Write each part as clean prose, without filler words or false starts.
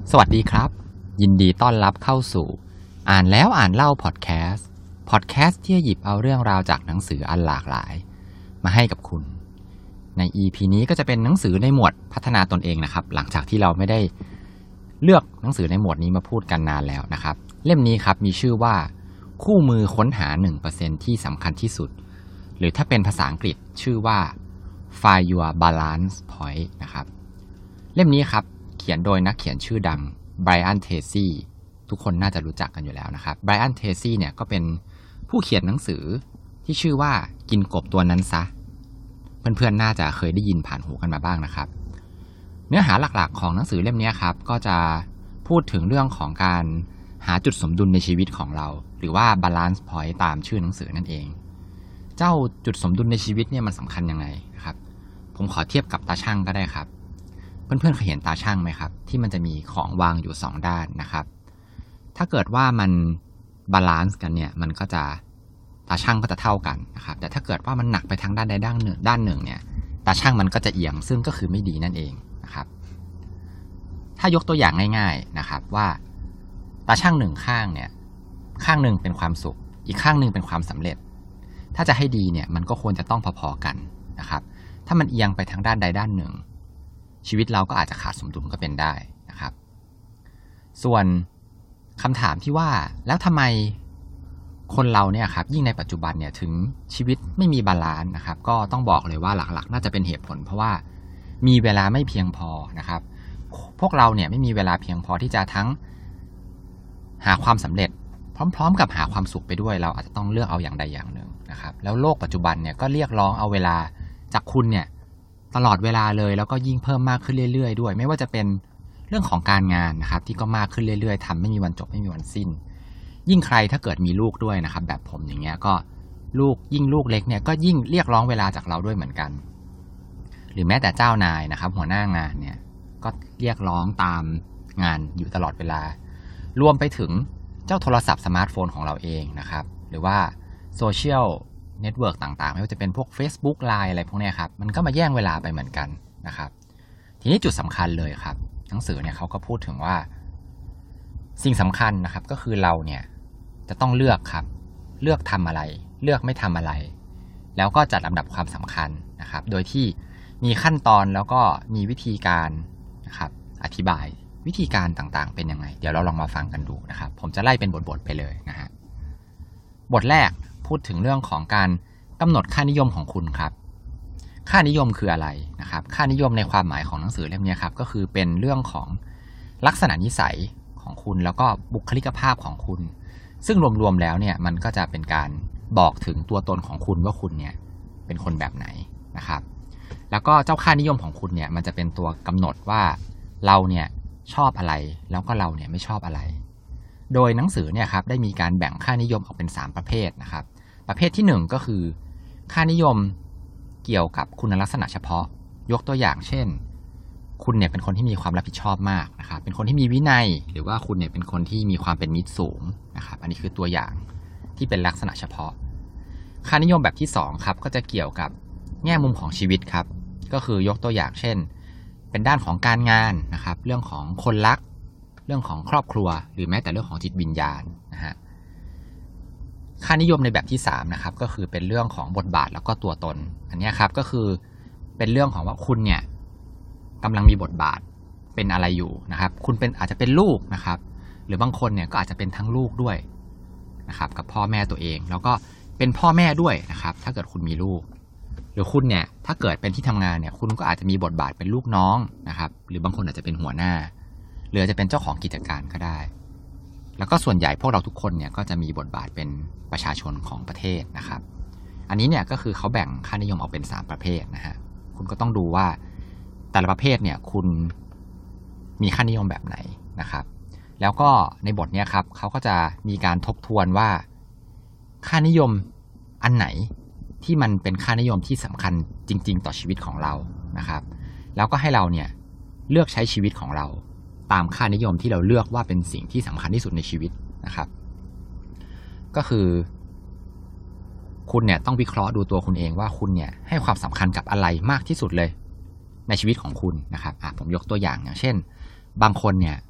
สวัสดีครับยินดีต้อนรับเข้าสู่อ่านแล้วอ่านเล่าพอดแคสต์ที่หยิบเอาเรื่องราวจากหนังสืออันหลากหลายมาให้กับคุณใน EP นี้ก็จะเป็นหนังสือในหมวดพัฒนาตนเองนะครับหลังจากที่เราไม่ได้เลือกหนังสือในหมวดนี้มาพูดกันนานแล้วนะครับเล่มนี้ครับมีชื่อว่าคู่มือค้นหา 1% ที่สำคัญที่สุดหรือถ้าเป็นภาษาอังกฤษชื่อว่า Find Your Balance Point นะครับเล่มนี้ครับเขียนโดยนักเขียนชื่อดังไบรอัน เทซี่ทุกคนน่าจะรู้จักกันอยู่แล้วนะครับไบรอัน เทซี่เนี่ยก็เป็นผู้เขียนหนังสือที่ชื่อว่ากินกบตัวนั้นซะเพื่อนๆน่าจะเคยได้ยินผ่านหูกันมาบ้างนะครับเนื้อหาหลักๆของหนังสือเล่มนี้ครับก็จะพูดถึงเรื่องของการหาจุดสมดุลในชีวิตของเราหรือว่า balance point ตามชื่อหนังสือนั่นเองเจ้าจุดสมดุลในชีวิตเนี่ยมันสำคัญยังไงนะครับผมขอเทียบกับตาชั่งก็ได้ครับเพื่อนๆเคยเห็นตาชั่งไหมครับที่มันจะมีของวางอยู่2ด้านนะครับถ้าเกิดว่ามันบาลานซ์กันเนี่ยมันก็จะตาชั่งก็จะเท่ากันนะครับแต่ถ้าเกิดว่ามันหนักไปทางด้านใดด้านหนึ่งเนี่ยตาชั่งมันก็จะเอียงซึ่งก็คือไม่ดีนั่นเองนะครับถ้ายกตัวอย่างง่ายๆนะครับว่าตาชั่งหนึ่งข้างเนี่ยข้างหนึ่งเป็นความสุขอีกข้างหนึ่งเป็นความสำเร็จถ้าจะให้ดีเนี่ยมันก็ควรจะต้องพอๆกันนะครับถ้ามันเอียงไปทางด้านใดด้านหนึ่งชีวิตเราก็อาจจะขาดสมดุลก็เป็นได้นะครับส่วนคำถามที่ว่าแล้วทำไมคนเราเนี่ยครับยิ่งในปัจจุบันเนี่ยถึงชีวิตไม่มีบาลานซ์นะครับก็ต้องบอกเลยว่าหลักๆน่าจะเป็นเหตุผลเพราะว่ามีเวลาไม่เพียงพอนะครับพวกเราเนี่ยไม่มีเวลาเพียงพอที่จะทั้งหาความสำเร็จพร้อมๆกับหาความสุขไปด้วยเราอาจจะต้องเลือกเอาอย่างใดอย่างหนึ่งนะครับแล้วโลกปัจจุบันเนี่ยก็เรียกร้องเอาเวลาจากคุณเนี่ยตลอดเวลาเลยแล้วก็ยิ่งเพิ่มมากขึ้นเรื่อยๆด้วยไม่ว่าจะเป็นเรื่องของการงานนะครับที่ก็มากขึ้นเรื่อยๆทำไม่มีวันจบไม่มีวันสิ้นยิ่งใครถ้าเกิดมีลูกด้วยนะครับแบบผมอย่างเงี้ยก็ลูกเล็กเนี่ยก็ยิ่งเรียกร้องเวลาจากเราด้วยเหมือนกันหรือแม้แต่เจ้านายนะครับหัวหน้างานเนี่ยก็เรียกร้องตามงานอยู่ตลอดเวลารวมไปถึงเจ้าโทรศัพท์สมาร์ทโฟนของเราเองนะครับหรือว่าโซเชียลเน็ตเวิร์กต่างๆไม่ว่าจะเป็นพวก Facebook Line อะไรพวกนี้ครับมันก็มาแย่งเวลาไปเหมือนกันนะครับทีนี้จุดสำคัญเลยครับหนังสือเนี่ยเขาก็พูดถึงว่าสิ่งสำคัญนะครับก็คือเราเนี่ยจะต้องเลือกครับเลือกทำอะไรเลือกไม่ทำอะไรแล้วก็จัดลำดับความสำคัญนะครับโดยที่มีขั้นตอนแล้วก็มีวิธีการนะครับอธิบายวิธีการต่างๆเป็นยังไงเดี๋ยวเราลองมาฟังกันดูนะครับผมจะไล่เป็นบทๆไปเลยนะฮะบทแรกพูดถึงเรื่องของการกำหนดค่านิยมของคุณครับค่านิยมคืออะไรนะครับค่านิยมในความหมายของหนังสือเล่มนี้ครับก็คือเป็นเรื่องของลักษณะนิสัยของคุณแล้วก็บุคลิกภาพของคุณซึ่งรวมๆแล้วเนี่ยมันก็จะเป็นการบอกถึงตัวตนของคุณว่าคุณเนี่ยเป็นคนแบบไหนนะครับแล้วก็เจ้าค่านิยมของคุณเนี่ยมันจะเป็นตัวกำหนดว่าเราเนี่ยชอบอะไรแล้วก็เราเนี่ยไม่ชอบอะไรโดยหนังสือเนี่ยครับได้มีการแบ่งค่านิยมออกเป็น3ประเภทนะครับประเภทที่1ก็คือค่านิยมเกี่ยวกับคุณลักษณะเฉพาะยกตัวอย่างเช่นคุณเนี่ยเป็นคนที่มีความรับผิดชอบมากนะครับเป็นคนที่มีวินัยหรือว่าคุณเนี่ยเป็นคนที่มีความเป็นมิตรสูงนะครับอันนี้คือตัวอย่างที่เป็นลักษณะเฉพาะค่านิยมแบบที่2ครับก็จะเกี่ยวกับแง่มุมของชีวิตครับก็คือยกตัวอย่างเช่นเป็นด้านของการงานนะครับเรื่องของคนรักเรื่องของครอบครัวหรือแม้แต่เรื่องของจิตวิญญาณนะฮะค่านิยมในแบบที่3นะครับก็คือเป็นเรื่องของบทบาทแล้วก็ตัวตนอันนี้ครับก็คือเป็นเรื่องของว่าคุณเนี่ยกำลังมีบทบาทเป็นอะไรอยู่นะครับคุณเป็นอาจจะเป็นลูกนะครับหรือบางคนเนี่ยก็อาจจะเป็นทั้งลูกด้วยนะครับกับพ่อแม่ตัวเองแล้วก็เป็นพ่อแม่ด้วยนะครับถ้าเกิดคุณมีลูกหรือคุณเนี่ยถ้าเกิดเป็นที่ทำงานเนี่ยคุณก็อาจจะมีบทบาทเป็นลูกน้องนะครับหรือบางคนอาจจะเป็นหัวหน้าหรือจะเป็นเจ้าของกิจการก็ได้แล้วก็ส่วนใหญ่พวกเราทุกคนเนี่ยก็จะมีบทบาทเป็นประชาชนของประเทศนะครับอันนี้เนี่ยก็คือเขาแบ่งค่านิยมออกเป็น3ประเภทนะฮะคุณก็ต้องดูว่าแต่ละประเภทเนี่ยคุณมีค่านิยมแบบไหนนะครับแล้วก็ในบทนี้ครับเขาก็จะมีการทบทวนว่าค่านิยมอันไหนที่มันเป็นค่านิยมที่สำคัญจริงๆต่อชีวิตของเรานะครับแล้วก็ให้เราเนี่ยเลือกใช้ชีวิตของเราตามค่านิยมที่เราเลือกว่าเป็นสิ่งที่สำคัญที่สุดในชีวิตนะครับก็คือคุณเนี่ยต้องวิเคราะห์ดูตัวคุณเองว่าคุณเนี่ยให้ความสำคัญกับอะไรมากที่สุดเลยในชีวิตของคุณนะครับผมยกตัวอย่างเช่นบางคนเนี่ย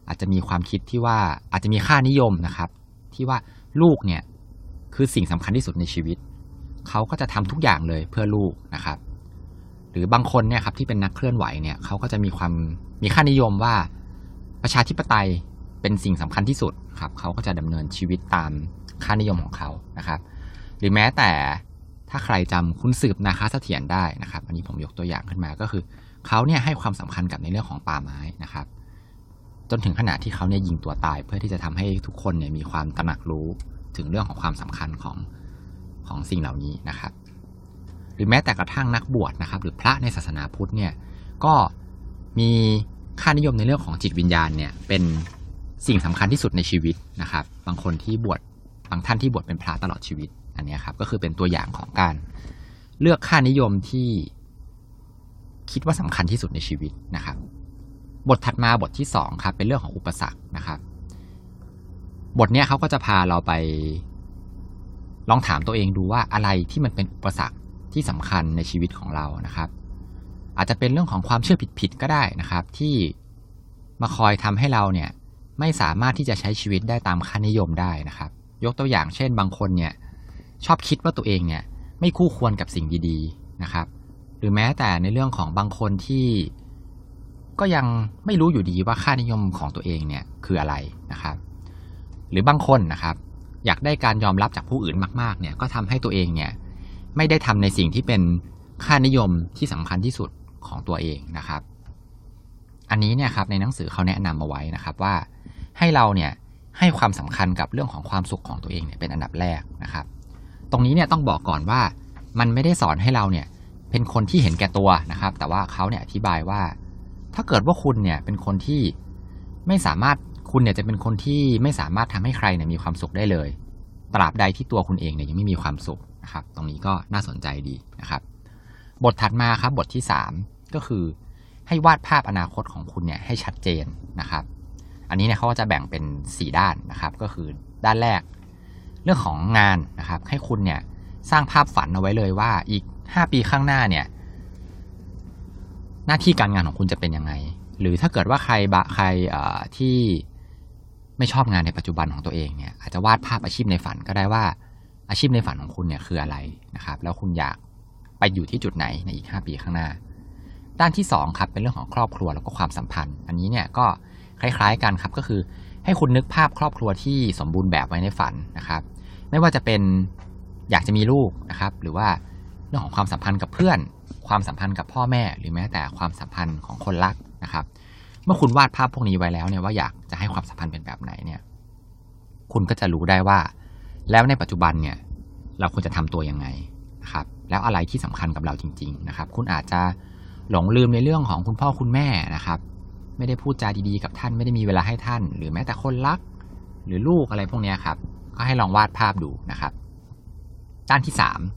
อาจจะมีความคิดที่ว่าอาจจะมีค่านิยมนะครับที่ว่าลูกเนี่ยคือสิ่งสำคัญที่สุดในชีวิตเขาก็จะทำทุกอย่างเลยเพื่อลูกนะครับหรือบางคนเนี่ยครับที่เป็นนักเคลื่อนไหวเนี่ยเขาก็จะมีค่านิยมว่าประชาธิปไตยเป็นสิ่งสำคัญที่สุดครับเขาก็จะดำเนินชีวิตตามค่านิยมของเขานะครับหรือแม้แต่ถ้าใครจำคุณสืบนาคเสถียรได้นะครับอันนี้ผมยกตัวอย่างขึ้นมาก็คือเขาเนี่ยให้ความสำคัญกับในเรื่องของป่าไม้นะครับจนถึงขนาดที่เขาเนี่ยยิงตัวตายเพื่อที่จะทำให้ทุกคนเนี่ยมีความตระหนักรู้ถึงเรื่องของความสำคัญของสิ่งเหล่านี้นะครับหรือแม้แต่กระทั่งนักบวชนะครับหรือพระในศาสนาพุทธเนี่ยก็มีค่านิยมในเรื่องของจิตวิญญาณเนี่ยเป็นสิ่งสำคัญที่สุดในชีวิตนะครับบางท่านที่บวชเป็นพระตลอดชีวิตอันนี้ครับก็คือเป็นตัวอย่างของการเลือกค่านิยมที่คิดว่าสำคัญที่สุดในชีวิตนะครับบทถัดมาบทที่2ครับเป็นเรื่องของอุปสรรคนะครับบทเนี้ยเขาก็จะพาเราไปลองถามตัวเองดูว่าอะไรที่มันเป็นอุปสรรคที่สำคัญในชีวิตของเรานะครับอาจจะเป็นเรื่องของความเชื่อผิดๆก็ได้นะครับที่มาคอยทำให้เราเนี่ยไม่สามารถที่จะใช้ชีวิตได้ตามค่านิยมได้นะครับยกตัวอย่างเช่นบางคนเนี่ยชอบคิดว่าตัวเองเนี่ยไม่คู่ควรกับสิ่งดีๆนะครับหรือแม้แต่ในเรื่องของบางคนที่ก็ยังไม่รู้อยู่ดีว่าค่านิยมของตัวเองเนี่ยคืออะไรนะครับหรือบางคนนะครับอยากได้การยอมรับจากผู้อื่นมากๆเนี่ยก็ทำให้ตัวเองเนี่ยไม่ได้ทำในสิ่งที่เป็นค่านิยมที่สำคัญที่สุดของตัวเองนะครับอันนี้เนี่ยครับในหนังสือเขาแนะนำเอาไว้นะครับว่าให้เราเนี่ยให้ความสำคัญกับเรื่องของความสุขของตัวเองเนี่ยเป็นอันดับแรกนะครับตรงนี้เนี่ยต้องบอกก่อนว่ามันไม่ได้สอนให้เราเนี่ยเป็นคนที่เห็นแก่ตัวนะครับแต่ว่าเขาเนี่ยอธิบายว่าถ้าเกิดว่าคุณเนี่ยเป็นคนที่ไม่สามารถคุณเนี่ยจะเป็นคนที่ไม่สามารถทำให้ใครเนี่ยมีความสุขได้เลยตราบใดที่ตัวคุณเองเนี่ยยังไม่มีความสุขนะครับตรงนี้ก็น่าสนใจดีนะครับบทถัดมาครับบทที่3ก็คือให้วาดภาพอนาคตของคุณเนี่ยให้ชัดเจนนะครับอันนี้เนี่ยเขาก็จะแบ่งเป็น4ด้านนะครับก็คือด้านแรกเรื่องของงานนะครับให้คุณเนี่ยสร้างภาพฝันเอาไว้เลยว่าอีก5 ปีข้างหน้าเนี่ยหน้าที่การงานของคุณจะเป็นยังไงหรือถ้าเกิดว่าใครที่ไม่ชอบงานในปัจจุบันของตัวเองเนี่ยอาจจะวาดภาพอาชีพในฝันก็ได้ว่าอาชีพในฝันของคุณเนี่ยคืออะไรนะครับแล้วคุณอยากไปอยู่ที่จุดไหนในอีก5 ปีข้างหน้าด้านที่2ครับเป็นเรื่องของครอบครัวแล้วก็ความสัมพันธ์อันนี้เนี่ยก็คล้ายๆกันครับก็คือให้คุณนึกภาพครอบครัวที่สมบูรณ์แบบไว้ในฝันนะครับไม่ว่าจะเป็นอยากจะมีลูกนะครับหรือว่าเรื่องของความสัมพันธ์กับเพื่อนความสัมพันธ์กับพ่อแม่หรือแม้แต่ความสัมพันธ์ของคนรักนะครับเมื่อคุณวาดภาพพวกนี้ไว้แล้วเนี่ยว่าอยากจะให้ความสัมพันธ์เป็นแบบไหนเนี่ยคุณก็จะรู้ได้ว่าแล้วในปัจจุบันเนี่ยเราควรจะทำตัวยังไงนะครับแล้วอะไรที่สำคัญกับเราจริงๆนะครับคุณอาจจะหลงลืมในเรื่องของคุณพ่อคุณแม่นะครับไม่ได้พูดจาดีๆกับท่านไม่ได้มีเวลาให้ท่านหรือแม้แต่คนรักหรือลูกอะไรพวกนี้ครับก็ให้ลองวาดภาพดูนะครับด้านที่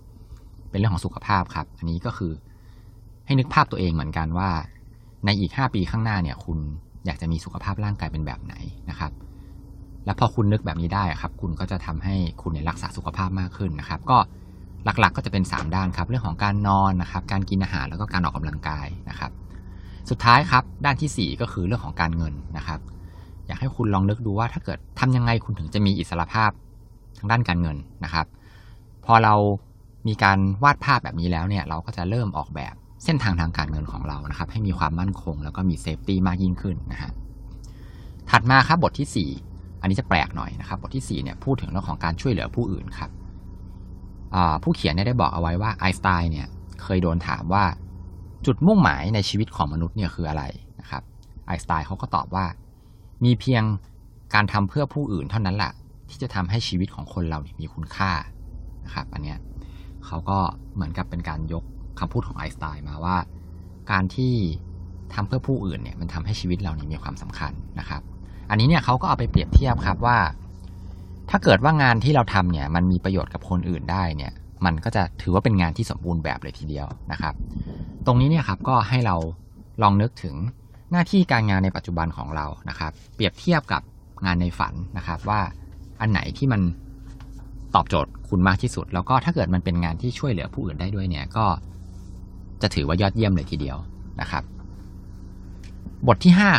3เป็นเรื่องของสุขภาพครับอันนี้ก็คือให้นึกภาพตัวเองเหมือนกันว่าในอีก5 ปีข้างหน้าเนี่ยคุณอยากจะมีสุขภาพร่างกายเป็นแบบไหนนะครับแล้วพอคุณนึกแบบนี้ได้ครับคุณก็จะทำให้คุณเนี่ยรักษาสุขภาพมากขึ้นนะครับก็หลักๆก็จะเป็น3ด้านครับเรื่องของการนอนนะครับการกินอาหารแล้วก็การออกกำลังกายนะครับสุดท้ายครับด้านที่4ก็คือเรื่องของการเงินนะครับอยากให้คุณลองนึกดูว่าถ้าเกิดทำยังไงคุณถึงจะมีอิสรภาพทางด้านการเงินนะครับพอเรามีการวาดภาพแบบนี้แล้วเนี่ยเราก็จะเริ่มออกแบบเส้นทางทางการเงินของเรานะครับให้มีความมั่นคงแล้วก็มีเซฟตี้มากยิ่งขึ้นนะฮะถัดมาครับบทที่4อันนี้จะแปลกหน่อยนะครับบทที่4เนี่ยพูดถึงเรื่องของการช่วยเหลือผู้อื่นครับผู้เขียนได้บอกเอาไว้ว่าไอน์สไตน์เนี่ยเคยโดนถามว่าจุดมุ่งหมายในชีวิตของมนุษย์เนี่ยคืออะไรนะครับไอน์สไตน์เขาก็ตอบว่ามีเพียงการทำเพื่อผู้อื่นเท่านั้นแหละที่จะทำให้ชีวิตของคนเรามีคุณค่านะครับอันเนี้ยเขาก็เหมือนกับเป็นการยกคำพูดของไอน์สไตน์มาว่าการที่ทำเพื่อผู้อื่นเนี่ยมันทำให้ชีวิตเราเนี่ยมีความสำคัญนะครับอันนี้เนี่ยเขาก็เอาไปเปรียบเทียบครับว่าถ้าเกิดว่างานที่เราทำเนี่ยมันมีประโยชน์กับคนอื่นได้เนี่ยมันก็จะถือว่าเป็นงานที่สมบูรณ์แบบเลยทีเดียวนะครับตรงนี้เนี่ยครับก็ให้เราลองนึกถึงหน้าที่การงานในปัจจุบันของเรานะครับเปรียบเทียบกับงานในฝันนะครับว่าอันไหนที่มันตอบโจทย์คุณมากที่สุดแล้วก็ถ้าเกิดมันเป็นงานที่ช่วยเหลือผู้อื่นได้ด้วยเนี่ยก็จะถือว่ายอดเยี่ยมเลยทีเดียวนะครับบทที่5ครับเ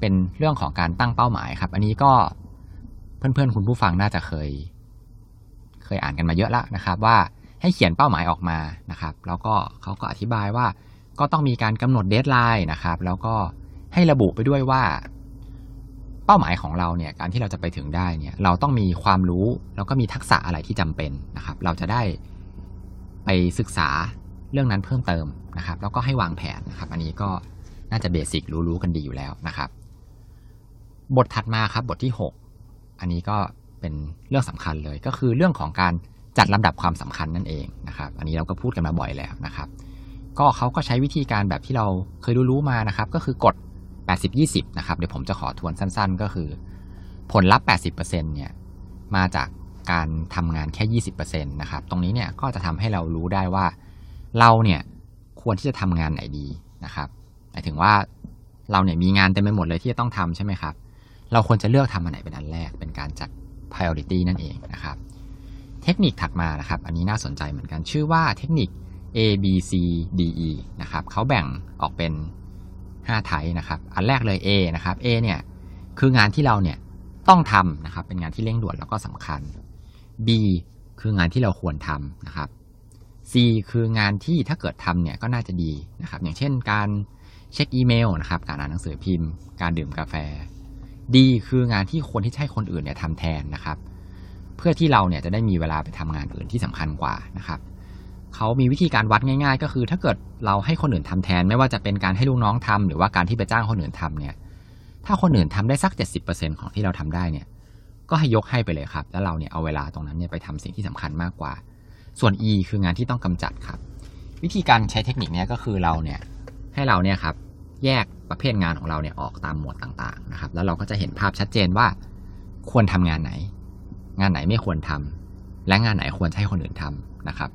เป็นเรื่องของการตั้งเป้าหมายครับอันนี้ก็เพื่อนๆคุณผู้ฟังน่าจะเคยอ่านกันมาเยอะแล้วนะครับว่าให้เขียนเป้าหมายออกมานะครับแล้วก็เขาก็อธิบายว่าก็ต้องมีการกำหนดเดดไลน์นะครับแล้วก็ให้ระบุไปด้วยว่าเป้าหมายของเราเนี่ยการที่เราจะไปถึงได้เนี่ยเราต้องมีความรู้แล้วก็มีทักษะอะไรที่จำเป็นนะครับเราจะได้ไปศึกษาเรื่องนั้นเพิ่มเติมนะครับแล้วก็ให้วางแผนนะครับอันนี้ก็น่าจะเบสิกรู้กันดีอยู่แล้วนะครับบทถัดมาครับบทที่6อันนี้ก็เป็นเรื่องสำคัญเลยก็คือเรื่องของการจัดลำดับความสำคัญนั่นเองนะครับอันนี้เราก็พูดกันมาบ่อยแล้วนะครับก็เขาก็ใช้วิธีการแบบที่เราเคยรู้มานะครับก็คือกฎ80-20นะครับเดี๋ยวผมจะขอทวนสั้นๆก็คือผลลัพธ์ 80% เนี่ยมาจากการทำงานแค่ 20% นะครับตรงนี้เนี่ยก็จะทำให้เรารู้ได้ว่าเราเนี่ยควรที่จะทำงานไหนดีนะครับหมายถึงว่าเราเนี่ยมีงานเต็มไปหมดเลยที่จะต้องทำใช่ไหมครับเราควรจะเลือกทำอันไหนเป็นอันแรกเป็นการจัด priority นั่นเองนะครับเทคนิคถัดมานะครับอันนี้น่าสนใจเหมือนกันชื่อว่าเทคนิค A B C D E นะครับเขาแบ่งออกเป็น5ไทป์นะครับอันแรกเลย A นะครับ A เนี่ยคืองานที่เราเนี่ยต้องทำนะครับเป็นงานที่เร่งด่วนแล้วก็สำคัญ B คืองานที่เราควรทำนะครับ C คืองานที่ถ้าเกิดทำเนี่ยก็น่าจะดีนะครับอย่างเช่นการเช็คอีเมลนะครับการอ่านหนังสือพิมพ์การดื่มกาแฟ D คืองานที่ควรที่จะให้คนอื่นเนี่ยทำแทนนะครับเพื่อที่เราเนี่ยจะได้มีเวลาไปทำงานอื่นที่สำคัญกว่านะครับเขามีวิธีการวัดง่ายๆก็คือถ้าเกิดเราให้คนอื่นทำแทนไม่ว่าจะเป็นการให้ลูกน้องทำหรือว่าการที่ไปจ้างคนอื่นทำเนี่ยถ้าคนอื่นทำได้สัก 70% ของที่เราทำได้เนี่ยก็ให้ยกให้ไปเลยครับแล้วเราเนี่ยเอาเวลาตรงนั้นเนี่ยไปทำสิ่งที่สำคัญมากกว่าส่วน E คืองานที่ต้องกำจัดครับวิธีการใช้เทคนิคนี้ก็คือเราเนี่ยให้เราเนี่ยครับแยกประเภทงานของเราเนี่ยออกตามหมวดต่างๆนะครับแล้วเราก็จะเห็นภาพชัดเจนว่าควรทำงานไหนไม่ควรทำและงานไหนควรให้คนอื่นทำนะครับ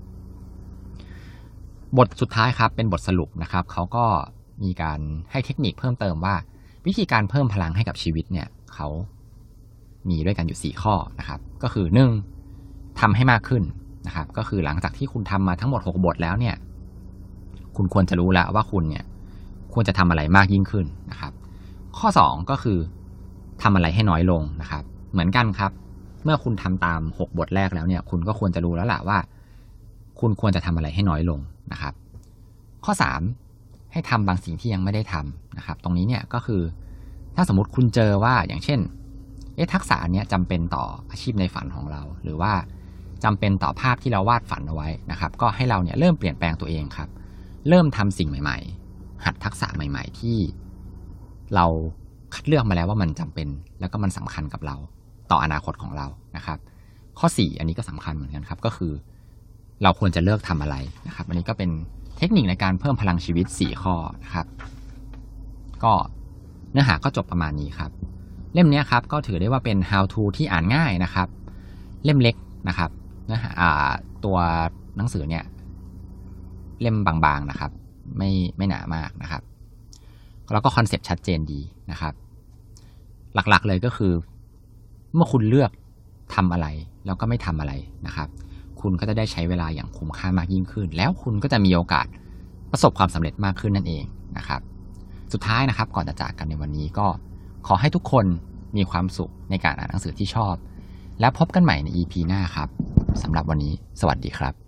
บทสุดท้ายครับเป็นบทสรุปนะครับเขาก็มีการให้เทคนิคเพิ่มเติมว่าวิธีการเพิ่มพลังให้กับชีวิตเนี่ยเขามีด้วยกันอยู่4ข้อนะครับก็คือ1ทำให้มากขึ้นนะครับก็คือหลังจากที่คุณทำมาทั้งหมด6บทแล้วเนี่ยคุณควรจะรู้แล้วว่าคุณเนี่ยควรจะทำอะไรมากยิ่งขึ้นนะครับข้อ2ก็คือทำอะไรให้น้อยลงนะครับเหมือนกันครับเมื่อคุณทำตาม6บทแรกแล้วเนี่ยคุณก็ควรจะรู้แล้วล่ะว่าคุณควรจะทำอะไรให้น้อยลงนะครับข้อ3ให้ทำบางสิ่งที่ยังไม่ได้ทำนะครับตรงนี้เนี่ยก็คือถ้าสมมติคุณเจอว่าอย่างเช่นทักษะเนี้ยจำเป็นต่ออาชีพในฝันของเราหรือว่าจำเป็นต่อภาพที่เราวาดฝันเอาไว้นะครับก็ให้เราเนี่ยเริ่มเปลี่ยนแปลงตัวเองครับเริ่มทำสิ่งใหม่ๆหัดทักษะใหม่ๆที่เราคัดเลือกมาแล้วว่ามันจำเป็นแล้วก็มันสำคัญกับเราต่ออนาคตของเรานะครับข้อ4อันนี้ก็สำคัญเหมือนกันครับก็คือเราควรจะเลือกทำอะไรนะครับอันนี้ก็เป็นเทคนิคในการเพิ่มพลังชีวิต4ข้อนะครับก็เนื้อหาก็จบประมาณนี้ครับเล่มนี้ครับก็ถือได้ว่าเป็น how to ที่อ่านง่ายนะครับเล่มเล็กนะครับเนื้อหาตัวหนังสือเนี่ยเล่มบางๆนะครับไม่หนามากนะครับแล้วก็คอนเซ็ปต์ชัดเจนดีนะครับหลักๆเลยก็คือเมื่อคุณเลือกทำอะไรแล้วก็ไม่ทำอะไรนะครับคุณก็จะได้ใช้เวลาอย่างคุ้มค่ามากยิ่งขึ้นแล้วคุณก็จะมีโอกาสประสบความสำเร็จมากขึ้นนั่นเองนะครับสุดท้ายนะครับก่อนจะจากกันในวันนี้ก็ขอให้ทุกคนมีความสุขในการอ่านหนังสือที่ชอบแล้วพบกันใหม่ใน EP หน้าครับสำหรับวันนี้สวัสดีครับ